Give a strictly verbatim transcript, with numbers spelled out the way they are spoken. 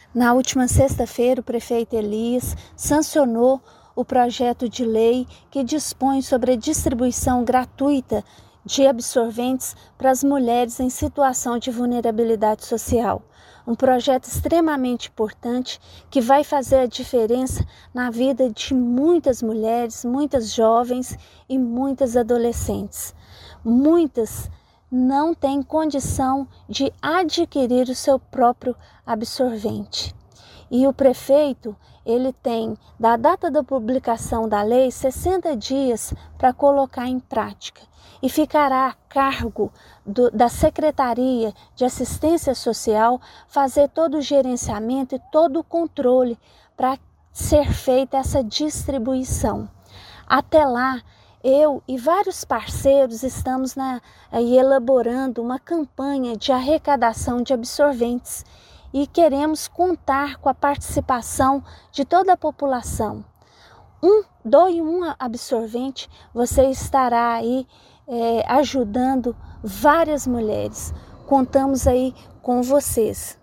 Na última sexta-feira, o prefeito Elias sancionou o projeto de lei que dispõe sobre a distribuição gratuita de absorventes para as mulheres em situação de vulnerabilidade social. Um projeto extremamente importante que vai fazer a diferença na vida de muitas mulheres, muitas jovens e muitas adolescentes. Muitas não têm condição de adquirir o seu próprio absorvente. E o prefeito, ele tem, da data da publicação da lei, sessenta dias para colocar em prática. E ficará a cargo do, da Secretaria de Assistência Social fazer todo o gerenciamento e todo o controle para ser feita essa distribuição. Até lá, eu e vários parceiros estamos na, aí, elaborando uma campanha de arrecadação de absorventes e queremos contar com a participação de toda a população. Um, doe um absorvente, você estará aí é, ajudando várias mulheres. Contamos aí com vocês.